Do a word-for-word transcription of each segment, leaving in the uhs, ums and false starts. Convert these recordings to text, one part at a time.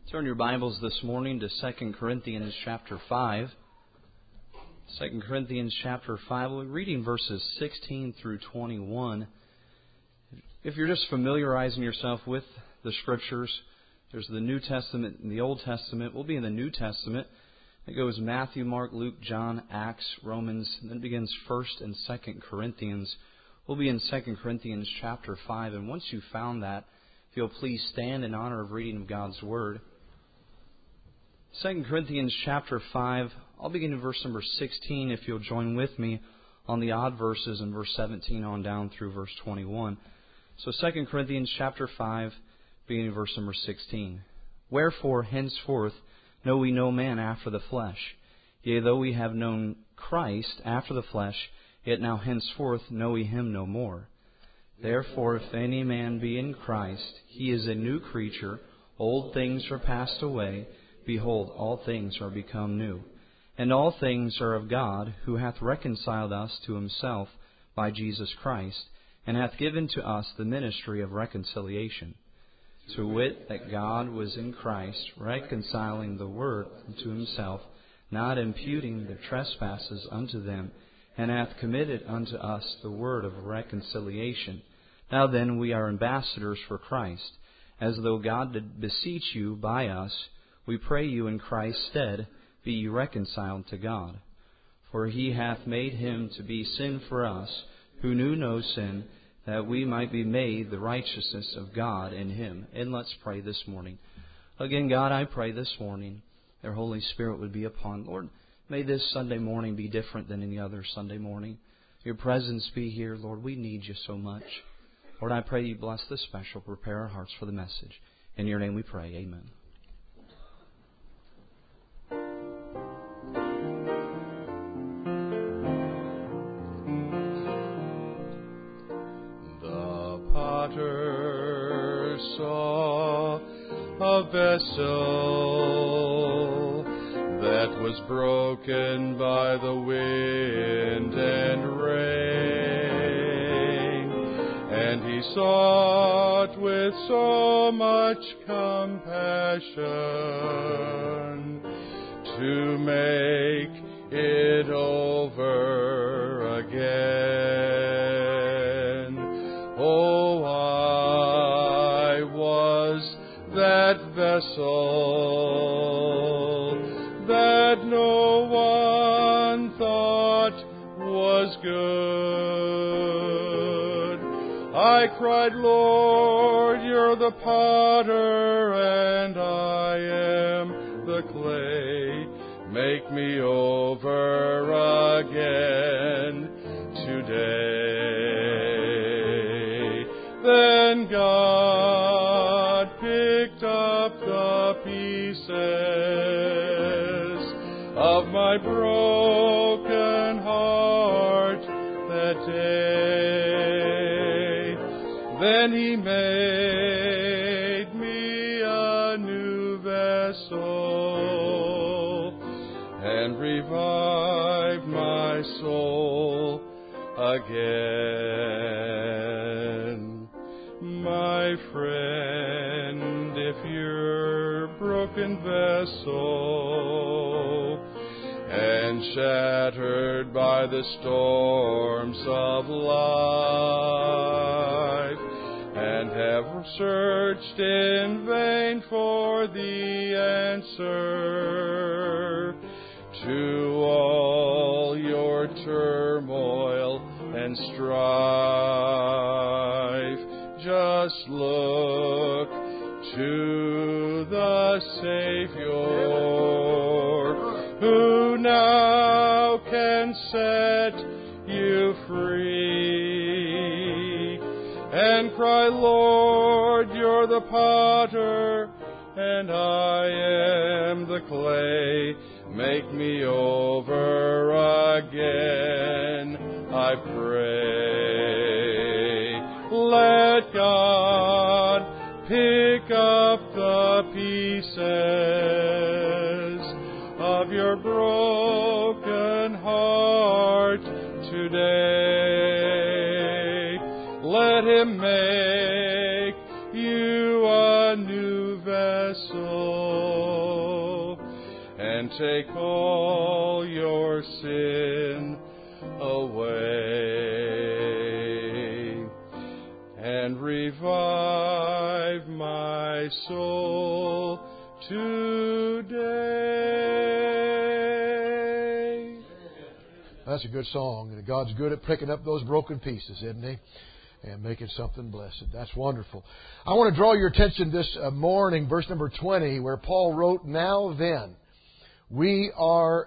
Turn your Bibles this morning to Second Corinthians chapter five. Second Corinthians chapter five. We'll be reading verses sixteen through twenty-one. If you're just familiarizing yourself with the Scriptures, there's the New Testament and the Old Testament. We'll be in the New Testament. It goes Matthew, Mark, Luke, John, Acts, Romans, and then it begins First and Second Corinthians. We'll be in Second Corinthians chapter five, and once you've found that, if you'll please stand in honor of reading of God's Word. Second Corinthians chapter five, I'll begin in verse number sixteen if you'll join with me on the odd verses in verse seventeen on down through verse twenty-one. So Second Corinthians chapter five, beginning in verse number sixteen. Wherefore henceforth know we no man after the flesh. Yea, though we have known Christ after the flesh, yet now henceforth know we him no more. Therefore if any man be in Christ, he is a new creature. Old things are passed away. Behold, all things are become new. And all things are of God, who hath reconciled us to himself by Jesus Christ, and hath given to us the ministry of reconciliation. To wit, that God was in Christ, reconciling the world unto himself, not imputing their trespasses unto them, and hath committed unto us the word of reconciliation. Now then we are ambassadors for Christ, as though God did beseech you by us. We pray you in Christ's stead, be ye reconciled to God. For he hath made him to be sin for us, who knew no sin, that we might be made the righteousness of God in him. And let's pray this morning. Again, God, I pray this morning, their Holy Spirit would be upon. Lord, may this Sunday morning be different than any other Sunday morning. Your presence be here, Lord. We need you so much. Lord, I pray you bless this special. Prepare our hearts for the message. In your name we pray. Amen. Saw a vessel that was broken by the wind and rain, and he sought with so much compassion to make it over again. Oh, that vessel that no one thought was good. I cried, Lord, you're the potter and I am the clay. Make me over again today. Then God picked up the pieces of my broken heart that day. Then he made me a new vessel and revived my soul again. My friend, if you're broken vessel and shattered by the storms of life, and have searched in vain for the answer to all your turmoil and strife, just look to the Savior, who now can set you free, and cry, Lord, you're the potter, and I am the clay. Make me over again, I pray. Let God pick up the pieces of your broken heart today. Let him make you a new vessel. and take all your sin away, and revive my soul today. That's a good song, and God's good at picking up those broken pieces, isn't He? And making something blessed. That's wonderful. I want to draw your attention this morning, verse number twenty, where Paul wrote, "Now then, we are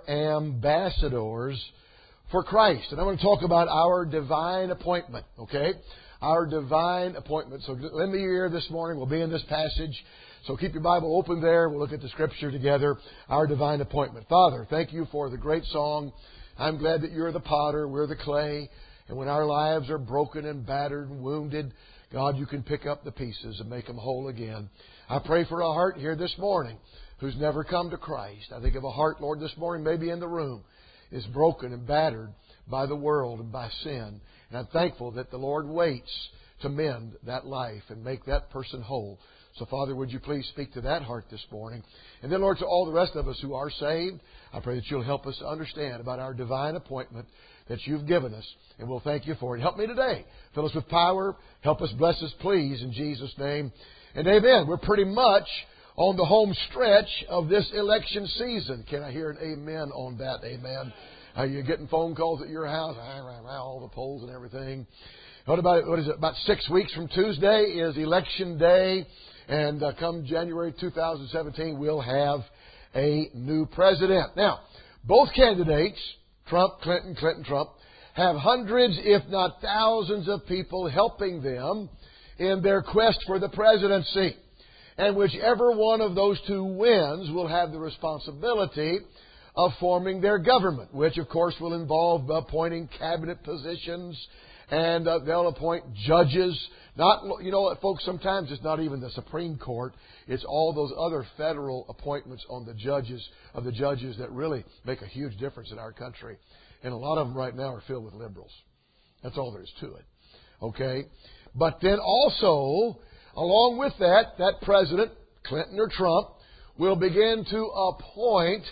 ambassadors for Christ." And I want to talk about our divine appointment, okay? Our divine appointment. So lend me your ear this morning. We'll be in this passage. So keep your Bible open there. We'll look at the Scripture together. Our divine appointment. Father, thank you for the great song. I'm glad that you're the potter, we're the clay. And when our lives are broken and battered and wounded, God, you can pick up the pieces and make them whole again. I pray for a heart here this morning who's never come to Christ. I think of a heart, Lord, this morning, maybe in the room, is broken and battered by the world and by sin. And I'm thankful that the Lord waits to mend that life and make that person whole. So, Father, would you please speak to that heart this morning? And then, Lord, to all the rest of us who are saved, I pray that you'll help us to understand about our divine appointment that you've given us. And we'll thank you for it. Help me today. Fill us with power. Help us, bless us, please, in Jesus' name. And amen. We're pretty much on the home stretch of this election season. Can I hear an amen on that? Amen. Are you getting phone calls at your house? All the polls and everything. What about, what is it? About six weeks from Tuesday is election day. And uh, come January two thousand seventeen, we'll have a new president. Now, both candidates, Trump, Clinton, Clinton, Trump, have hundreds, if not thousands, of people helping them in their quest for the presidency. And whichever one of those two wins will have the responsibility of forming their government, which, of course, will involve appointing cabinet positions, and uh, they'll appoint judges. Not, you know what, folks, sometimes it's not even the Supreme Court. It's all those other federal appointments on the judges, of the judges that really make a huge difference in our country. And a lot of them right now are filled with liberals. That's all there is to it. Okay? But then also, along with that, that president, Clinton or Trump, will begin to appoint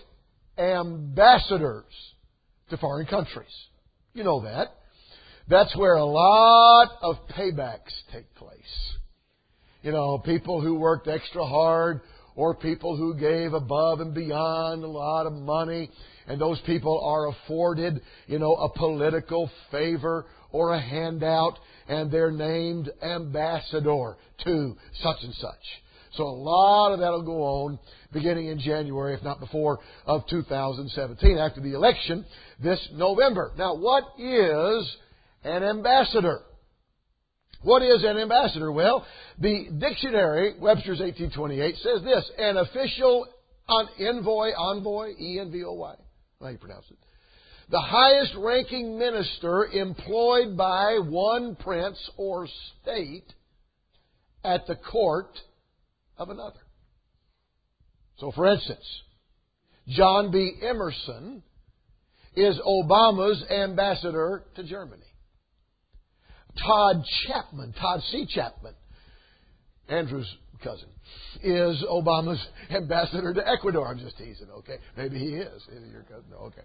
ambassadors to foreign countries. You know that. That's where a lot of paybacks take place. You know, people who worked extra hard, or people who gave above and beyond a lot of money, and those people are afforded, you know, a political favor or a handout, and they're named ambassador to such and such. So a lot of that will go on beginning in January, if not before, of two thousand seventeen, after the election this November. Now, what is an ambassador? What is an ambassador? Well, the dictionary, Webster's eighteen twenty-eight, says this: an official envoy, envoy, E N V O Y, how do you pronounce it? The highest ranking minister employed by one prince or state at the court of another. So, for instance, John B. Emerson is Obama's ambassador to Germany. Todd Chapman, Todd C. Chapman, Andrew's cousin, is Obama's ambassador to Ecuador. I'm just teasing, okay? Maybe he is. Is he your cousin? No, okay.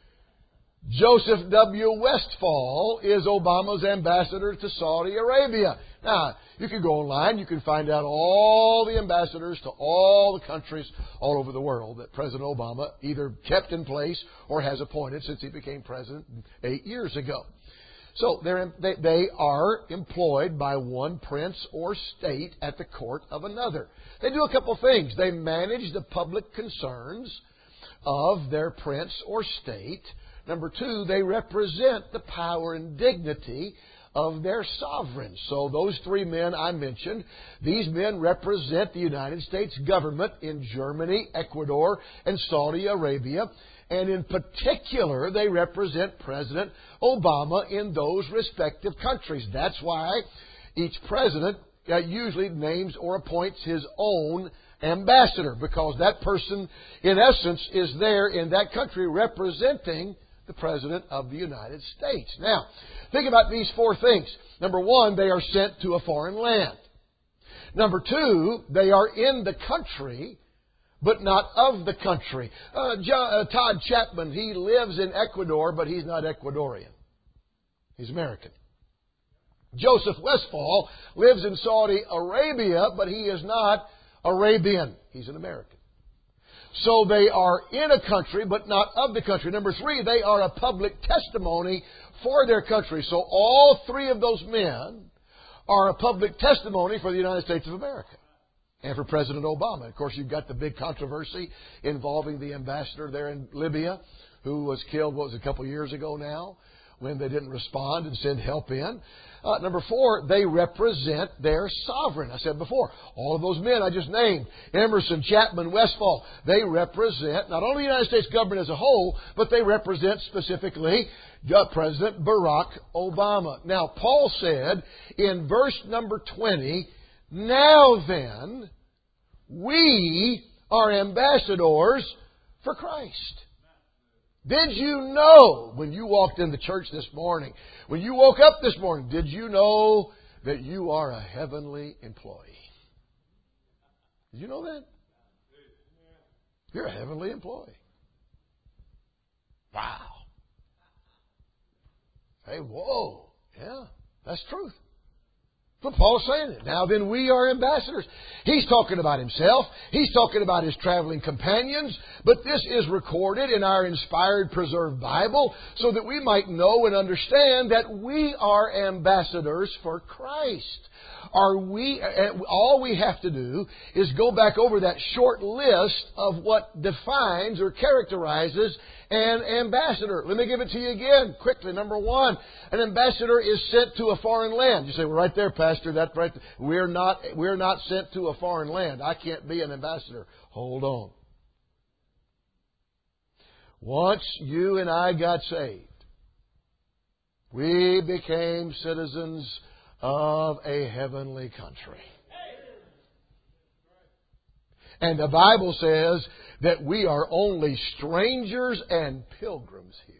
Joseph W. Westphal is Obama's ambassador to Saudi Arabia. Now, you can go online. You can find out all the ambassadors to all the countries all over the world that President Obama either kept in place or has appointed since he became president eight years ago. So they're, they, they are employed by one prince or state at the court of another. They do a couple things. They manage the public concerns of their prince or state. Number two, they represent the power and dignity of their sovereign. So those three men I mentioned, these men represent the United States government in Germany, Ecuador, and Saudi Arabia. And in particular, they represent President Obama in those respective countries. That's why each president usually names or appoints his own ambassador, because that person, in essence, is there in that country representing the President of the United States. Now, think about these four things. Number one, they are sent to a foreign land. Number two, they are in the country, but not of the country. Uh, John, uh, Todd Chapman, he lives in Ecuador, but he's not Ecuadorian. He's American. Joseph Westfall lives in Saudi Arabia, but he is not Arabian. He's an American. So they are in a country, but not of the country. Number three, they are a public testimony for their country. So all three of those men are a public testimony for the United States of America and for President Obama. Of course, you've got the big controversy involving the ambassador there in Libya, who was killed, what was it, a couple of years ago now, when they didn't respond and send help in. Uh, number four, they represent their sovereign. I said before, all of those men I just named, Emerson, Chapman, Westfall, they represent not only the United States government as a whole, but they represent specifically uh, President Barack Obama. Now, Paul said in verse number twenty, now then, we are ambassadors for Christ. Did you know when you walked in the church this morning, when you woke up this morning, did you know that you are a heavenly employee? Did you know that? You're a heavenly employee. Wow. Hey, whoa. Yeah, that's truth. But Paul's saying it. Now then, we are ambassadors. He's talking about himself. He's talking about his traveling companions. But this is recorded in our inspired, preserved Bible so that we might know and understand that we are ambassadors for Christ. Are we? All we have to do is go back over that short list of what defines or characterizes an ambassador. Let me give it to you again quickly. Number one, an ambassador is sent to a foreign land. You say, well, right there, Pastor, that's right. We're not, we're not sent to a foreign land. I can't be an ambassador. Hold on. Once you and I got saved, we became citizens of a heavenly country. And the Bible says that we are only strangers and pilgrims here.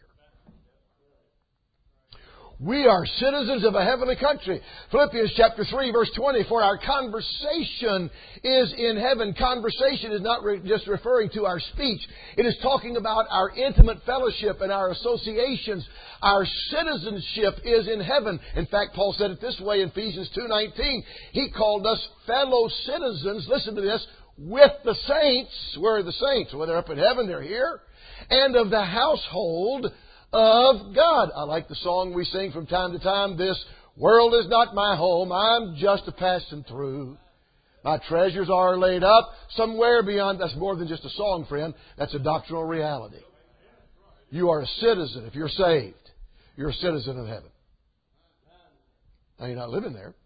We are citizens of a heavenly country. Philippians chapter three, verse twenty, for our conversation is in heaven. Conversation is not re- just referring to our speech. It is talking about our intimate fellowship and our associations. Our citizenship is in heaven. In fact, Paul said it this way in Ephesians two nineteen. He called us fellow citizens, listen to this, with the saints. Where are the saints? Well, they're up in heaven, they're here. And of the household of God. I like the song we sing from time to time. This world is not my home. I'm just a passing through. My treasures are laid up somewhere beyond. That's more than just a song, friend. That's a doctrinal reality. You are a citizen. If you're saved, you're a citizen of heaven. Now, you're not living there,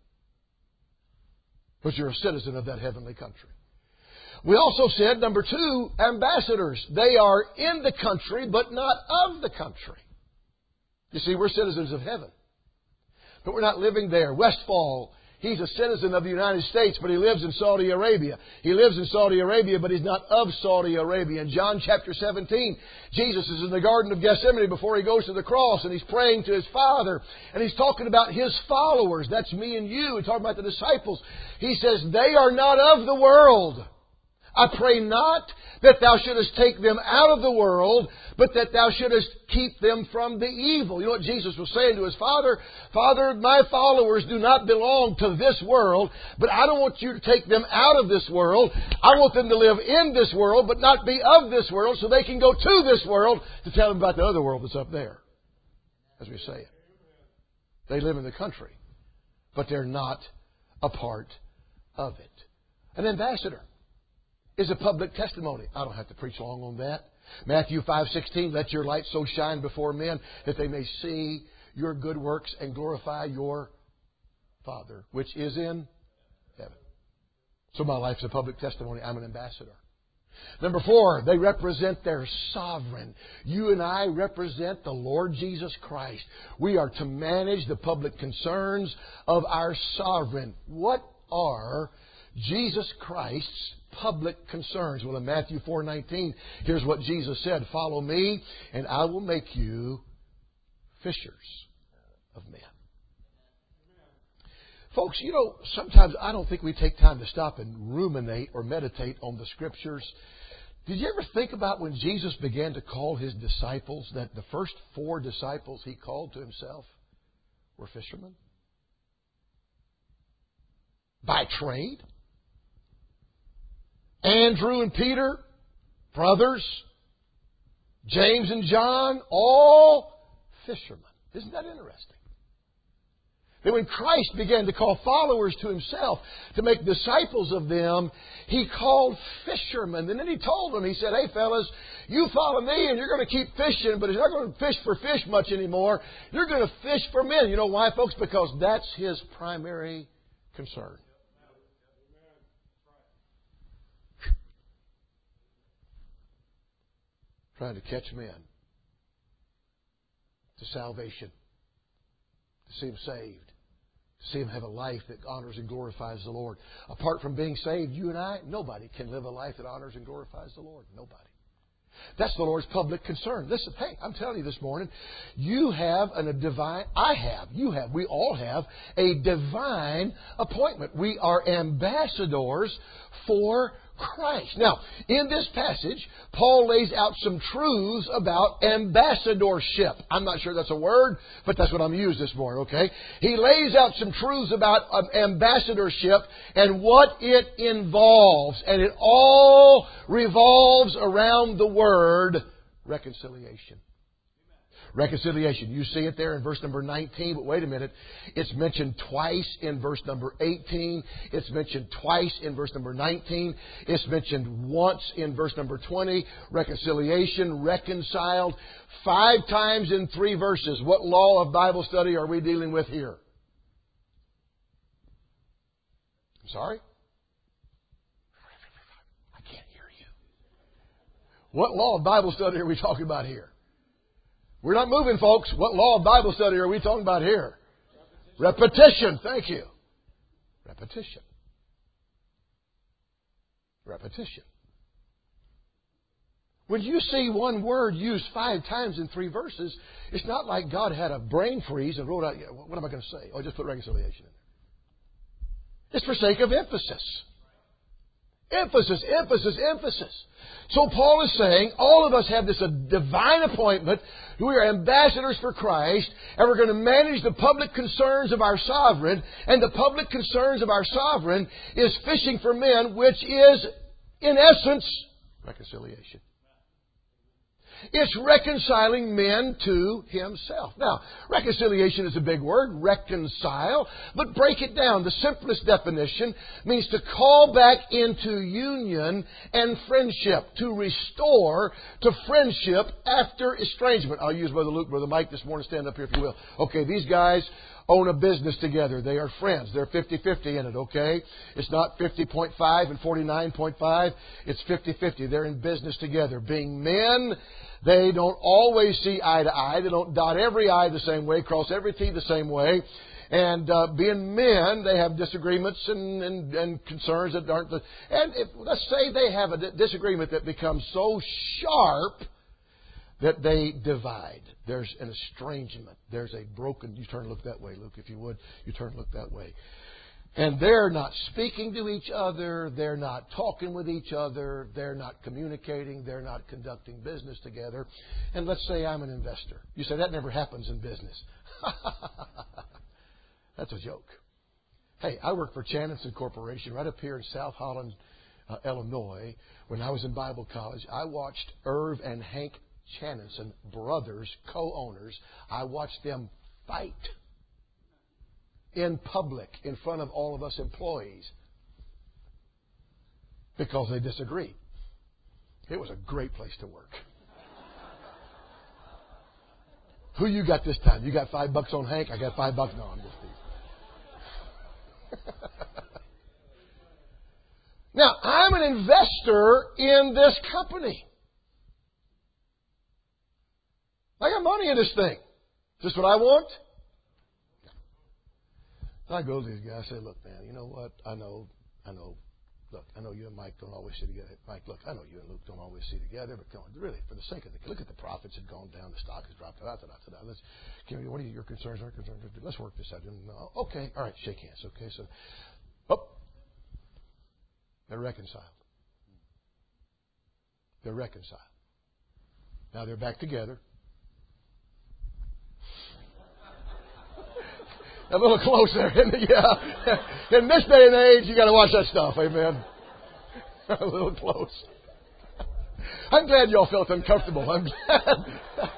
but you're a citizen of that heavenly country. We also said, number two, ambassadors. They are in the country, but not of the country. You see, we're citizens of heaven, but we're not living there. Westfall, he's a citizen of the United States, but he lives in Saudi Arabia. He lives in Saudi Arabia, but he's not of Saudi Arabia. In John chapter seventeen, Jesus is in the Garden of Gethsemane before he goes to the cross, and he's praying to his Father, and he's talking about his followers. That's me and you. He's talking about the disciples. He says, they are not of the world. I pray not that thou shouldest take them out of the world, but that thou shouldest keep them from the evil. You know what Jesus was saying to his Father? Father, my followers do not belong to this world, but I don't want you to take them out of this world. I want them to live in this world, but not be of this world, so they can go to this world to tell them about the other world that's up there, as we say it. They live in the country, but they're not a part of it. An ambassador is a public testimony. I don't have to preach long on that. Matthew five sixteen, let your light so shine before men that they may see your good works and glorify your Father, which is in heaven. So my life's a public testimony. I'm an ambassador. Number four, they represent their sovereign. You and I represent the Lord Jesus Christ. We are to manage the public concerns of our sovereign. What are Jesus Christ's public concerns? Well, in Matthew four nineteen, here's what Jesus said, follow me, and I will make you fishers of men. Folks, you know, sometimes I don't think we take time to stop and ruminate or meditate on the Scriptures. Did you ever think about when Jesus began to call His disciples, that the first four disciples He called to Himself were fishermen? By trade. Andrew and Peter, brothers. James and John, all fishermen. Isn't that interesting? That when Christ began to call followers to Himself, to make disciples of them, He called fishermen. And then He told them, He said, hey fellas, you follow me and you're going to keep fishing, but you're not going to fish for fish much anymore. You're going to fish for men. You know why, folks? Because that's His primary concern. Trying to catch men to salvation, to see them saved, to see them have a life that honors and glorifies the Lord. Apart from being saved, you and I, nobody can live a life that honors and glorifies the Lord. Nobody. That's the Lord's public concern. Listen, hey, I'm telling you this morning, you have an, a divine, I have, you have, we all have a divine appointment. We are ambassadors for Christ. Now, in this passage, Paul lays out some truths about ambassadorship. I'm not sure that's a word, but that's what I'm using this morning, okay? He lays out some truths about um, ambassadorship and what it involves. And it all revolves around the word reconciliation. Reconciliation. You see it there in verse number nineteen, but wait a minute. It's mentioned twice in verse number eighteen. It's mentioned twice in verse number nineteen. It's mentioned once in verse number twenty. Reconciliation, reconciled. Five times in three verses. What law of Bible study are we dealing with here? I'm sorry? I can't hear you. What law of Bible study are we talking about here? We're not moving, folks. What law of Bible study are we talking about here? Repetition. Repetition. Thank you. Repetition. Repetition. When you see one word used five times in three verses, it's not like God had a brain freeze and wrote out, what am I going to say? Oh, just put reconciliation in there. It's for sake of emphasis. Emphasis, emphasis, emphasis. So Paul is saying all of us have this divine appointment. We are ambassadors for Christ, and we're going to manage the public concerns of our sovereign. And the public concerns of our sovereign is fishing for men, which is, in essence, reconciliation. It's reconciling men to Himself. Now, reconciliation is a big word, reconcile, but break it down. The simplest definition means to call back into union and friendship, to restore to friendship after estrangement. I'll use Brother Luke, Brother Mike this morning. Stand up here if you will. Okay, these guys own a business together. They are friends. They're fifty-fifty in it, okay? It's not fifty point five and forty-nine point five. It's fifty-fifty. They're in business together. Being men, they don't always see eye to eye. They don't dot every I the same way, cross every T the same way. And uh, being men, they have disagreements and, and, and concerns that aren't the... And if, let's say they have a disagreement that becomes so sharp that they divide. There's an estrangement. There's a broken... You turn and look that way, Luke, if you would. You turn and look that way. And they're not speaking to each other. They're not talking with each other. They're not communicating. They're not conducting business together. And let's say I'm an investor. You say, that never happens in business. That's a joke. Hey, I work for Chananson Corporation right up here in South Holland, uh, Illinois. When I was in Bible college, I watched Irv and Hank Chananson, brothers, co-owners. I watched them fight in public in front of all of us employees because they disagreed. It was a great place to work. Who you got this time? You got five bucks on Hank? I got five bucks. No, I'm just teasing. Now, I'm an investor in this company. I got money in this thing. Is this what I want? I go to these guys and say, look, man, you know what? I know, I know look, I know you and Mike don't always see together. Mike, look, I know you and Luke don't always see together, but come on, really, for the sake of the, look at the profits had gone down, the stock has dropped. Da, da, da, da, da. Let's, what are your concerns? Our concerns? Let's work this out. No, okay, all right, shake hands. Okay, so, oh, they're reconciled. They're reconciled. Now they're back together. A little close there, isn't it? Yeah. In this day and age, you got to watch that stuff. Amen. A little close. I'm glad y'all felt uncomfortable. I'm glad.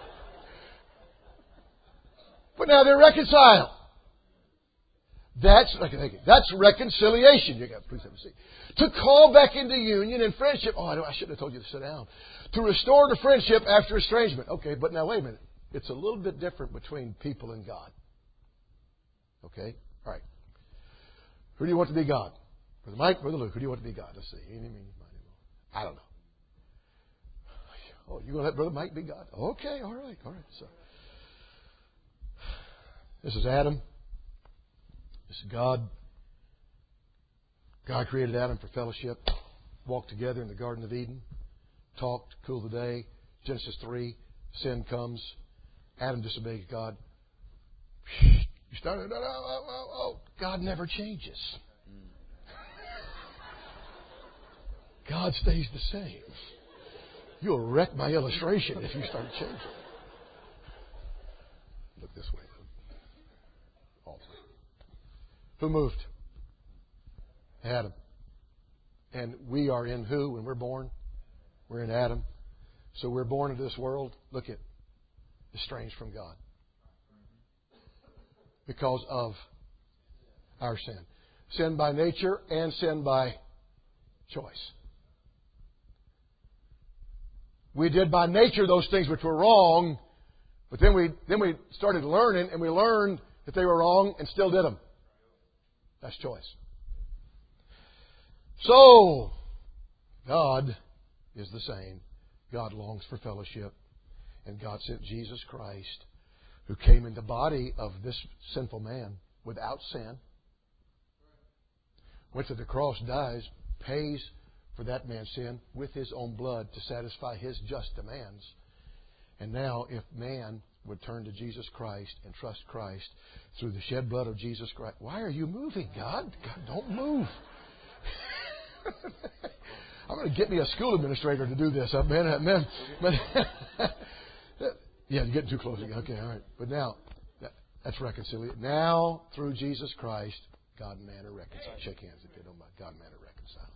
But now they're reconciled. That's that's reconciliation. You got please have a seat. To call back into union and friendship. Oh, I, don't, I shouldn't have told you to sit down. To restore the friendship after estrangement. Okay, but now wait a minute. It's a little bit different between people and God. Okay? All right. Who do you want to be God? Brother Mike, Brother Luke, who do you want to be God? Let's see. I don't know. Oh, you're going to let Brother Mike be God? Okay, all right, all right. So, this is Adam. This is God. God created Adam for fellowship. Walked together in the Garden of Eden. Talked, cool the day. Genesis three. Sin comes. Adam disobeys God. You started, oh, oh, oh, oh. God never changes. God stays the same. You'll wreck my illustration if you start changing. Look this way. All three. Who moved? Adam. And we are in who when we're born? We're in Adam. So we're born into this world. Look at estranged from God. Because of our sin. Sin by nature and sin by choice. We did by nature those things which were wrong, but then we then we started learning and we learned that they were wrong and still did them. That's choice. So, God is the same. God longs for fellowship. And God sent Jesus Christ, who came in the body of this sinful man without sin, went to the cross, dies, pays for that man's sin with His own blood to satisfy His just demands. And now, if man would turn to Jesus Christ and trust Christ through the shed blood of Jesus Christ. Why are you moving, God? God, don't move. I'm going to get me a school administrator to do this. Amen. Amen. But yeah, you're getting too close. Okay, all right. But now, that, that's reconciliation. Now, through Jesus Christ, God and man are reconciled. Shake hands if you don't mind. God and man are reconciled.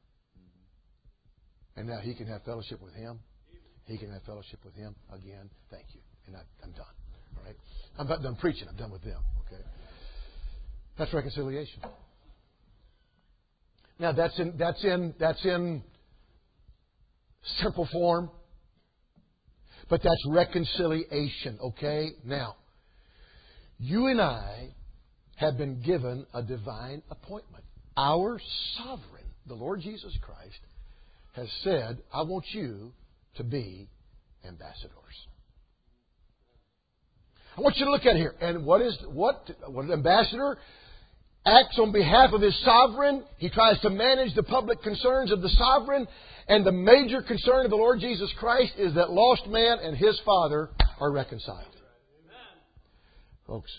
And now He can have fellowship with Him. He can have fellowship with Him again. Thank you. And I, I'm done. All right. I'm not done preaching. I'm done with them. Okay. That's reconciliation. Now that's in that's in that's in simple form. But that's reconciliation, okay? Now, you and I have been given a divine appointment. Our sovereign, the Lord Jesus Christ, has said, I want you to be ambassadors. I want you to look at it here. And what is what what an ambassador acts on behalf of his sovereign. He tries to manage the public concerns of the sovereign. And the major concern of the Lord Jesus Christ is that lost man and his Father are reconciled. Amen. Folks,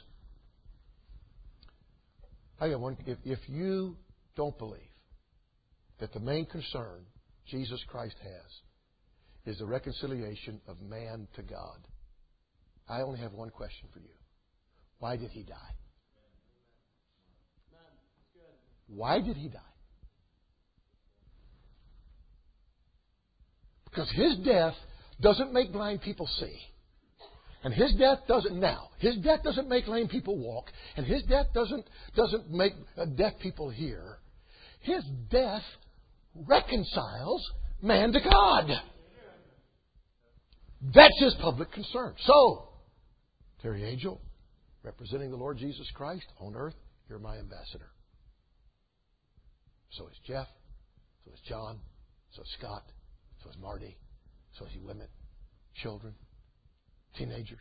I got one. If, if you don't believe that the main concern Jesus Christ has is the reconciliation of man to God, I only have one question for you. Why did He die? Why did He die? Because His death doesn't make blind people see. And His death doesn't now. His death doesn't make lame people walk. And His death doesn't, doesn't make deaf people hear. His death reconciles man to God. That's His public concern. So, Terry Angel, representing the Lord Jesus Christ on earth, you're my ambassador. So is Jeff. So is John. So is Scott. So is Marty. So is you women, children, teenagers.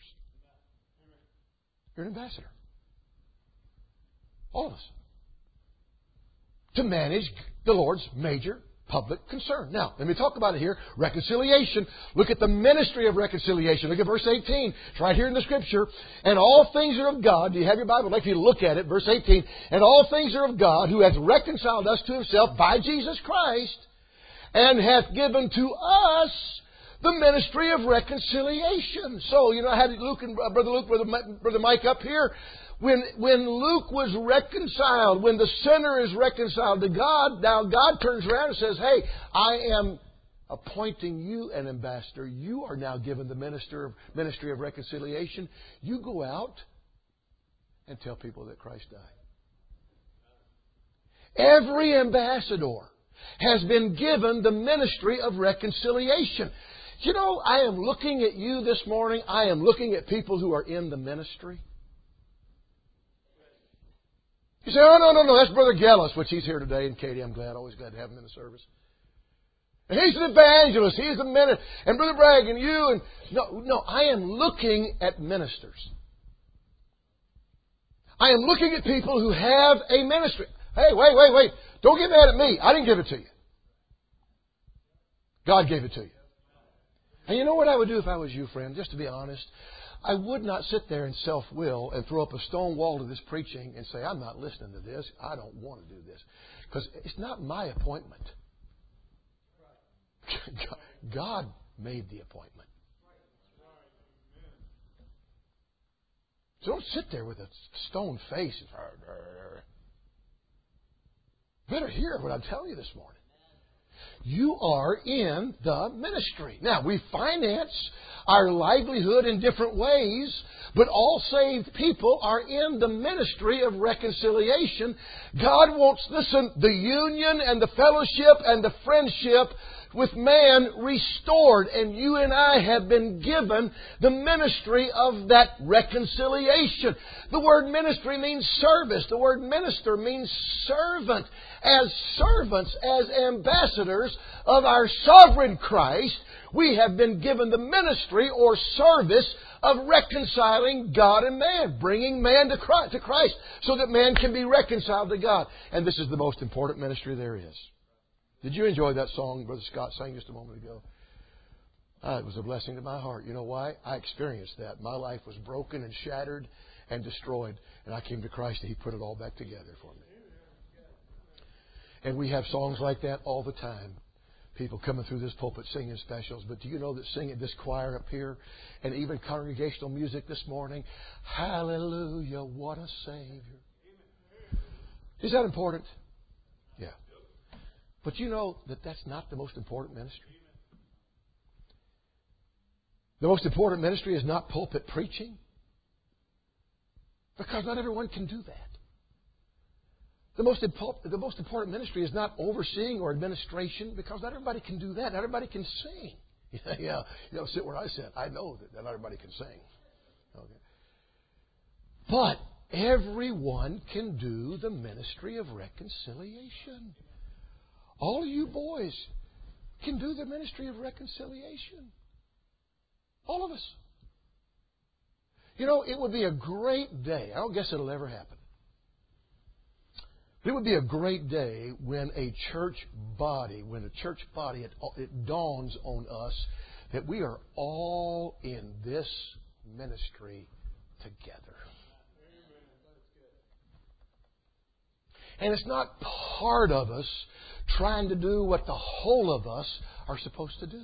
You're an ambassador. All of us. to manage the Lord's major public concern. Now, let me talk about it here. Reconciliation. Look at the ministry of reconciliation. Look at verse eighteen. It's right here in the Scripture. And all things are of God. Do you have your Bible? I'd like you to look at it. Verse eighteen. And all things are of God, who hath reconciled us to Himself by Jesus Christ, and hath given to us the ministry of reconciliation. So, you know, I had Luke and uh, Brother Luke, Brother, Brother Mike up here. When, when Luke was reconciled, when the sinner is reconciled to God, now God turns around and says, hey, I am appointing you an ambassador. You are now given the minister, ministry of reconciliation. You go out and tell people that Christ died. Every ambassador has been given the ministry of reconciliation. You know, I am looking at you this morning. I am looking at people who are in the ministry. You say, oh, no, no, no, that's Brother Gellis, which he's here today. And Katie, I'm glad, always glad to have him in the service. And he's an evangelist. He's a minister. And Brother Bragg and you. And no, no, I am looking at ministers. I am looking at people who have a ministry. Hey, wait, wait, wait. Don't get mad at me. I didn't give it to you. God gave it to you. And you know what I would do if I was you, friend? Just to be honest. I would not sit there in self-will and throw up a stone wall to this preaching and say, I'm not listening to this. I don't want to do this. Because it's not my appointment. God made the appointment. So don't sit there with a stone face. Better hear what I'm telling you this morning. You are in the ministry. Now, we finance our livelihood in different ways, but all saved people are in the ministry of reconciliation. God wants, listen, the union and the fellowship and the friendship with man restored. And you and I have been given the ministry of that reconciliation. The word ministry means service. The word minister means servant. As servants, as ambassadors of our sovereign Christ, we have been given the ministry or service of reconciling God and man, bringing man to Christ so that man can be reconciled to God. And this is the most important ministry there is. Did you enjoy that song Brother Scott sang just a moment ago? Ah, it was a blessing to my heart. You know why? I experienced that. My life was broken and shattered and destroyed. And I came to Christ and He put it all back together for me. And we have songs like that all the time. People coming through this pulpit singing specials. But do you know that singing this choir up here and even congregational music this morning, hallelujah, what a Savior. Is that important? Yeah. But you know that that's not the most important ministry. The most important ministry is not pulpit preaching. Because not everyone can do that. The most, important, the most important ministry is not overseeing or administration, because not everybody can do that. Not everybody can sing. Yeah, you know, sit where I sit. I know that not everybody can sing. Okay. But everyone can do the ministry of reconciliation. All of you boys can do the ministry of reconciliation. All of us. You know, it would be a great day. I don't guess it'll ever happen. It would be a great day when a church body, when a church body, it, it dawns on us that we are all in this ministry together. And it's not part of us trying to do what the whole of us are supposed to do.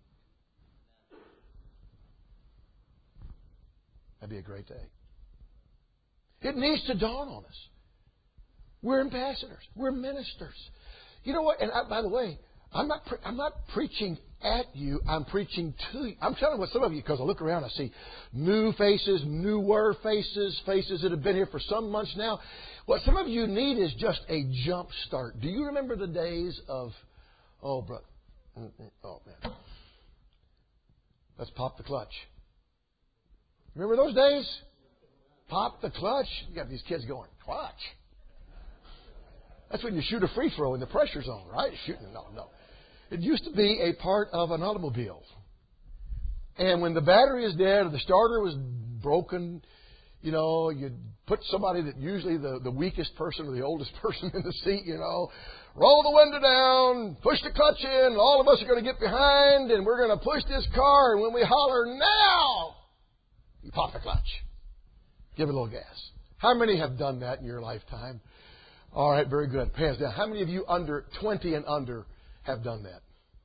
That'd be a great day. It needs to dawn on us. We're ambassadors. We're ministers. You know what? And I, by the way, I'm not pre- I'm not preaching at you. I'm preaching to you. I'm telling what some of you, because I look around, I see new faces, newer faces, faces that have been here for some months now. What some of you need is just a jump start. Do you remember the days of, oh, brother, oh, man. Let's pop the clutch. Remember those days? Pop the clutch. You got these kids going, clutch. That's when you shoot a free throw in the pressure zone, right? Shooting, no, no. It used to be a part of an automobile. And when the battery is dead or the starter was broken, You know, you put somebody that usually the, the weakest person or the oldest person in the seat, you know, roll the window down, push the clutch in, and all of us are going to get behind, and we're going to push this car, and when we holler, now, you pop the clutch. Give it a little gas. How many have done that in your lifetime? All right, very good. Hands down. How many of you under twenty and under have done that?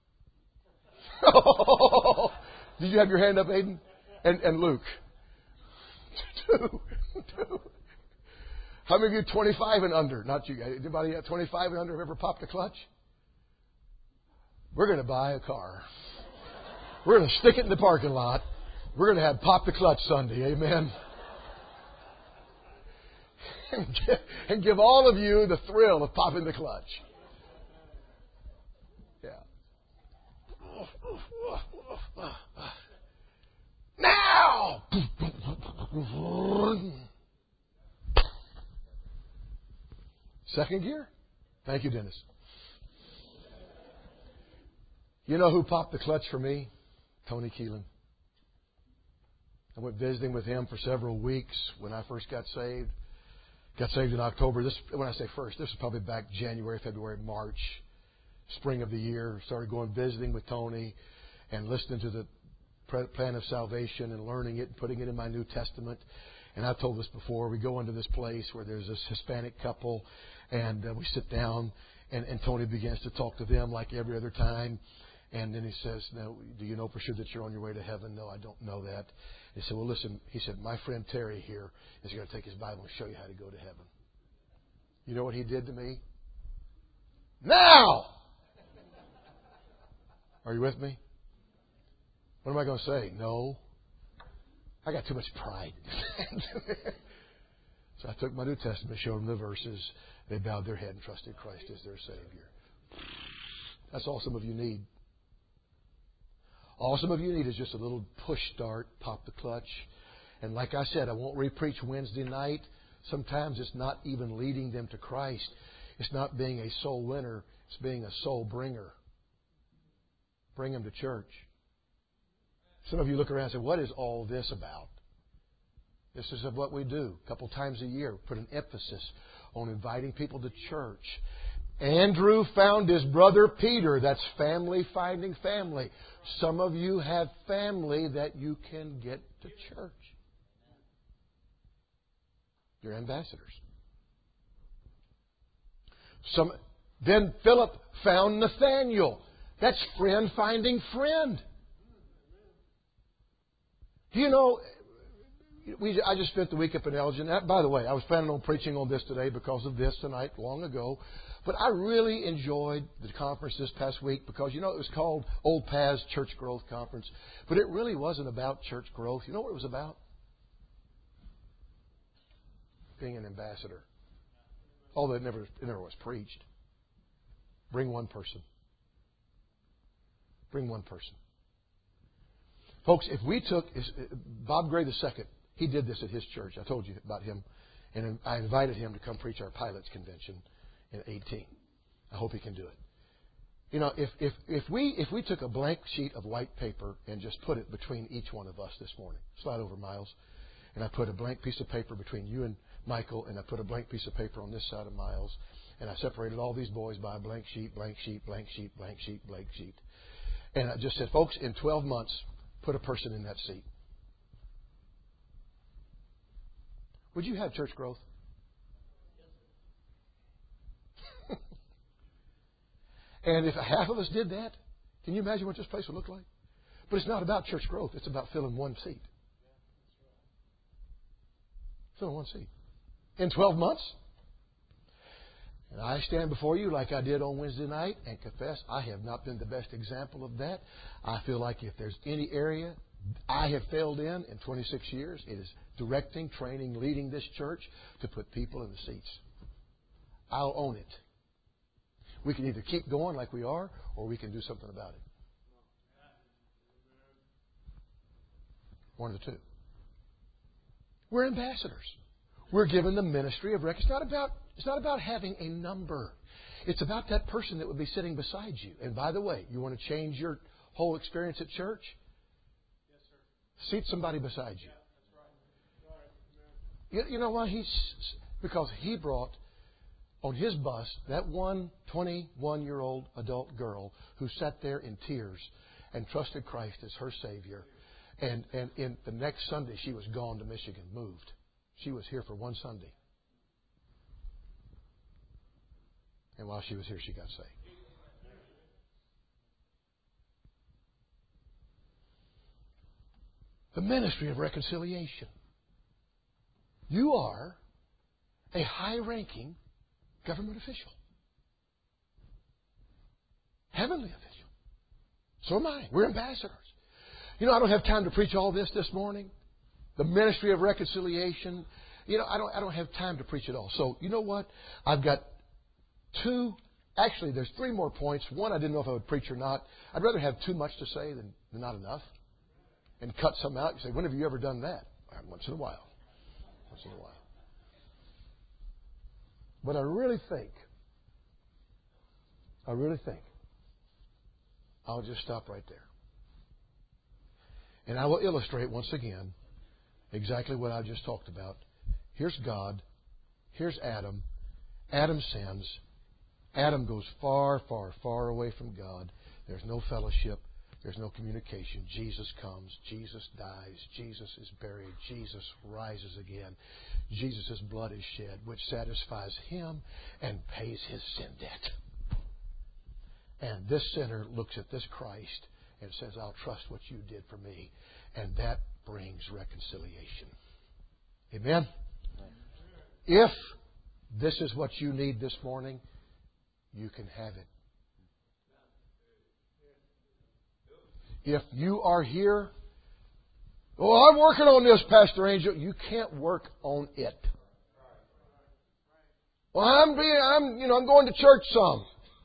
Did you have your hand up, Aiden? And, and Luke? Two. Two. How many of you twenty-five and under? Not you guys. Anybody at twenty-five and under have ever popped a clutch? We're going to buy a car. We're going to stick it in the parking lot. We're going to have Pop the Clutch Sunday. Amen. And give, and give all of you the thrill of popping the clutch. Yeah. Now! Second gear? Thank you, Dennis. You know who popped the clutch for me? Tony Keelan. I went visiting with him for several weeks when I first got saved. Got saved in October. This, when I say first, this was probably back January, February, March, spring of the year. Started going visiting with Tony and listening to the plan of salvation and learning it and putting it in my New Testament. And I've told this before. We go into this place where there's this Hispanic couple, and uh, we sit down, and, and Tony begins to talk to them like every other time. And then he says, "No, do you know for sure that you're on your way to heaven?" "No, I don't know that." He said, "Well, listen," he said, "my friend Terry here is going to take his Bible and show you how to go to heaven." You know what he did to me? Now! Are you with me? What am I going to say? No. I got too much pride. So I took my New Testament, showed them the verses. They bowed their head and trusted Christ as their Savior. That's all some of you need. All some of you need is just a little push start, pop the clutch. And like I said, I won't re-preach Wednesday night. Sometimes it's not even leading them to Christ. It's not being a soul winner. It's being a soul bringer. Bring them to church. Some of you look around and say, "What is all this about?" This is what we do a couple times a year. Put an emphasis on inviting people to church. Andrew found his brother Peter. That's family finding family. Some of you have family that you can get to church. You're ambassadors. Some, then Philip found Nathaniel. That's friend finding friend. Do you know, we, I just spent the week up in Elgin. By the way, I was planning on preaching on this today because of this tonight, long ago. But I really enjoyed the conference this past week because, you know, it was called Old Paths Church Growth Conference. But it really wasn't about church growth. You know what it was about? Being an ambassador. Although it never, it never was preached. Bring one person. Bring one person. Folks, if we took Bob Gray the Second, he did this at his church. I told you about him. And I invited him to come preach our pilots convention in eighteen. I hope he can do it. You know, if, if, if we if we took a blank sheet of white paper and just put it between each one of us this morning, slide over, Miles, and I put a blank piece of paper between you and Michael, and I put a blank piece of paper on this side of Miles, and I separated all these boys by a blank sheet, blank sheet, blank sheet, blank sheet, blank sheet. And I just said, folks, in twelve months, put a person in that seat. Would you have church growth? And if half of us did that, can you imagine what this place would look like? But it's not about church growth. It's about filling one seat. Filling one seat. In twelve months. And I stand before you like I did on Wednesday night and confess I have not been the best example of that. I feel like if there's any area I have failed in in twenty-six years, it is directing, training, leading this church to put people in the seats. I'll own it. We can either keep going like we are, or we can do something about it. One of the two. We're ambassadors. We're given the ministry of rec. It's not about, it's not about having a number. It's about that person that would be sitting beside you. And by the way, you want to change your whole experience at church? Yes, sir. Seat somebody beside you. You, you know why? He's, because he brought on his bus that one twenty-one-year-old adult girl who sat there in tears and trusted Christ as her Savior. And, and in the next Sunday, she was gone to Michigan, moved. She was here for one Sunday. And while she was here, she got saved. The ministry of reconciliation. You are a high-ranking government official. Heavenly official. So am I. We're ambassadors. You know, I don't have time to preach all this this morning. The ministry of reconciliation. You know, I don't, I don't have time to preach it all. So, you know what? I've got two, actually, there's three more points. One, I didn't know if I would preach or not. I'd rather have too much to say than, than not enough. And cut some out. You say, when have you ever done that? Once in a while. Once in a while. But I really think, I really think, I'll just stop right there. And I will illustrate once again exactly what I just talked about. Here's God. Here's Adam. Adam sins. Adam goes far, far, far away from God. There's no fellowship. There's no communication. Jesus comes. Jesus dies. Jesus is buried. Jesus rises again. Jesus' blood is shed, which satisfies Him and pays His sin debt. And this sinner looks at this Christ and says, I'll trust what you did for me. And that brings reconciliation. Amen? If this is what you need this morning, you can have it. If you are here, oh, I'm working on this, Pastor Angel. You can't work on it. Well, I'm being, I'm, you know, I'm going to church some.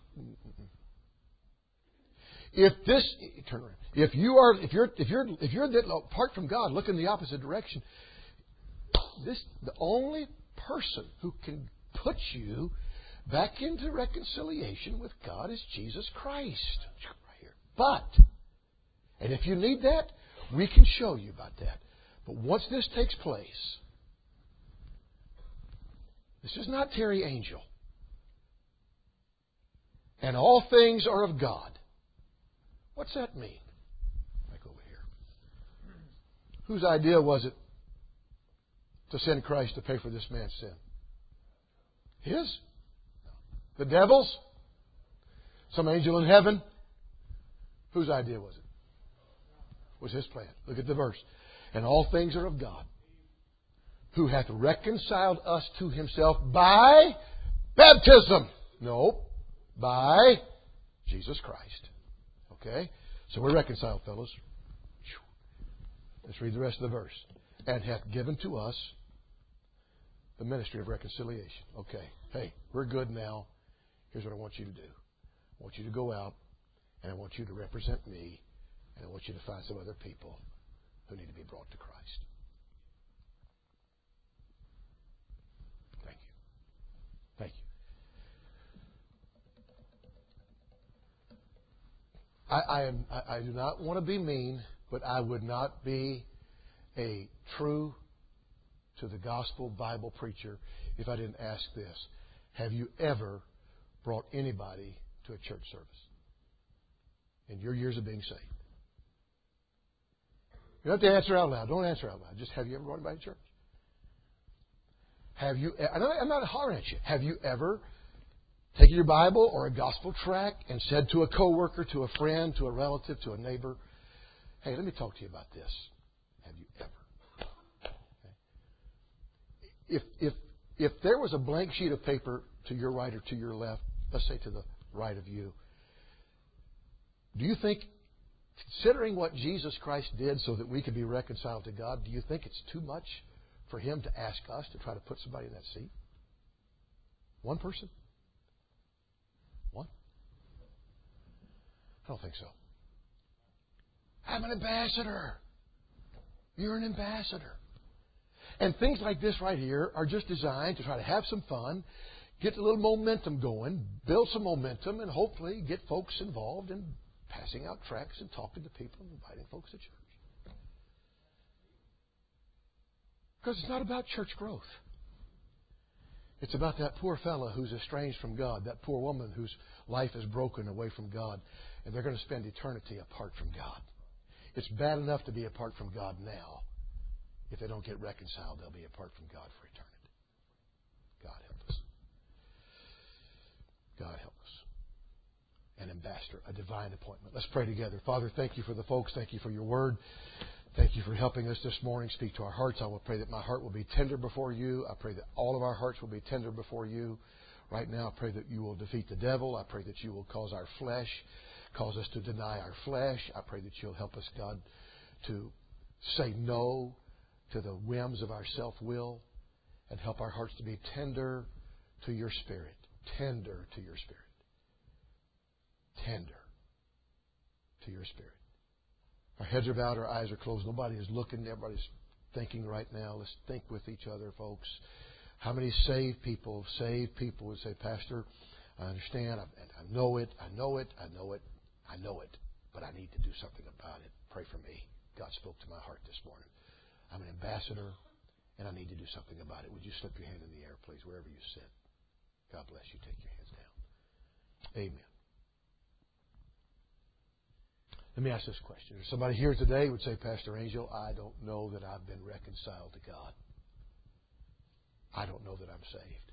If this, turn around. If you are, if you're, if you're, if you're that apart from God, look in the opposite direction. This, the only person who can put you back into reconciliation with God is Jesus Christ. Right here. But. And if you need that, we can show you about that. But once this takes place, this is not Terry Angel. And all things are of God. What's that mean? Back over here. Whose idea was it to send Christ to pay for this man's sin? His? The devil's? Some angel in heaven? Whose idea was it? Was His plan. Look at the verse. And all things are of God, who hath reconciled us to Himself by baptism. No, by Jesus Christ. Okay? So we're reconciled, fellows. Let's read the rest of the verse. And hath given to us the ministry of reconciliation. Okay. Hey, we're good now. Here's what I want you to do. I want you to go out, and I want you to represent me. And I want you to find some other people who need to be brought to Christ. Thank you. Thank you. I, I, am, I, I do not want to be mean, but I would not be a true to the gospel Bible preacher if I didn't ask this. Have you ever brought anybody to a church service in your years of being saved? You don't have to answer out loud. Don't answer out loud. Just, have you ever brought anybody to church? Have you? I'm not hollering at you. Have you ever taken your Bible or a gospel tract and said to a coworker, to a friend, to a relative, to a neighbor, "Hey, let me talk to you about this"? Have you ever? Okay. If if if there was a blank sheet of paper to your right or to your left, let's say to the right of you, do you think, considering what Jesus Christ did so that we could be reconciled to God, do you think it's too much for Him to ask us to try to put somebody in that seat? One person? One? I don't think so. I'm an ambassador. You're an ambassador. And things like this right here are just designed to try to have some fun, get a little momentum going, build some momentum, and hopefully get folks involved in passing out tracts and talking to people and inviting folks to church. Because it's not about church growth. It's about that poor fellow who's estranged from God, that poor woman whose life is broken away from God, and they're going to spend eternity apart from God. It's bad enough to be apart from God now. If they don't get reconciled, they'll be apart from God for eternity. God help us. God help us. An ambassador, a divine appointment. Let's pray together. Father, thank you for the folks. Thank you for your word. Thank you for helping us this morning. Speak to our hearts. I will pray that my heart will be tender before you. I pray that all of our hearts will be tender before you. Right now, I pray that you will defeat the devil. I pray that you will cause our flesh, cause us to deny our flesh. I pray that you'll help us, God, to say no to the whims of our self-will and help our hearts to be tender to your Spirit. Tender to your Spirit. Tender to your Spirit. Our heads are bowed, our eyes are closed. Nobody is looking. Everybody's thinking right now. Let's think with each other, folks. How many saved people, saved people would say, Pastor, I understand. I, I know it. I know it. I know it. I know it. But I need to do something about it. Pray for me. God spoke to my heart this morning. I'm an ambassador, and I need to do something about it. Would you slip your hand in the air, please, wherever you sit? God bless you. Take your hands down. Amen. Let me ask this question. If somebody here today would say, Pastor Angel, I don't know that I've been reconciled to God. I don't know that I'm saved.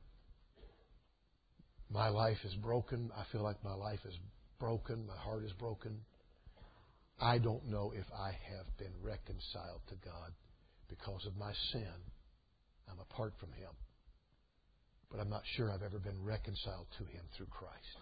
My life is broken. I feel like my life is broken. My heart is broken. I don't know if I have been reconciled to God because of my sin. I'm apart from Him. But I'm not sure I've ever been reconciled to Him through Christ.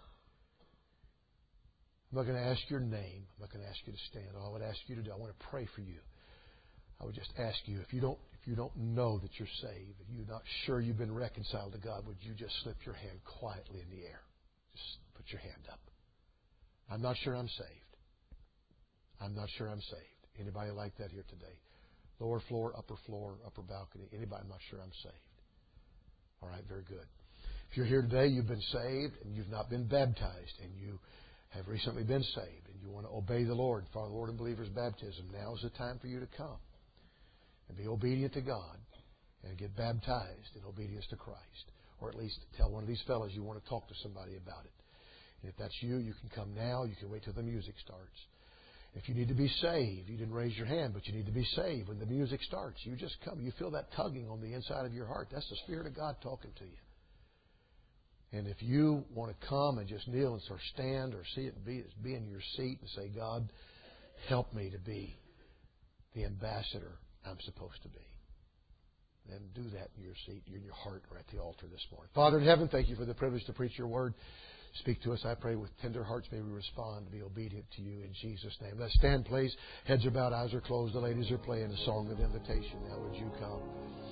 I'm not going to ask your name. I'm not going to ask you to stand. All I would ask you to do, I want to pray for you. I would just ask you, if you don't if you don't know that you're saved, if you're not sure you've been reconciled to God, would you just slip your hand quietly in the air? Just put your hand up. I'm not sure I'm saved. I'm not sure I'm saved. Anybody like that here today? Lower floor, upper floor, upper balcony. Anybody? I'm not sure I'm saved. All right, very good. If you're here today, you've been saved and you've not been baptized, and you have recently been saved, and you want to obey the Lord, follow the Lord in believers' baptism, now is the time for you to come and be obedient to God and get baptized in obedience to Christ. Or at least tell one of these fellows you want to talk to somebody about it. And if that's you, you can come now. You can wait till the music starts. If you need to be saved, you didn't raise your hand, but you need to be saved when the music starts. You just come. You feel that tugging on the inside of your heart. That's the Spirit of God talking to you. And if you want to come and just kneel and or stand or see it be, be in your seat and say, God, help me to be the ambassador I'm supposed to be, then do that in your seat, in your heart, or at the altar this morning. Father in heaven, thank you for the privilege to preach your word. Speak to us, I pray, with tender hearts. May we respond to be obedient to you in Jesus' name. Let's stand, please. Heads are bowed, eyes are closed. The ladies are playing a song of invitation. Now would you come?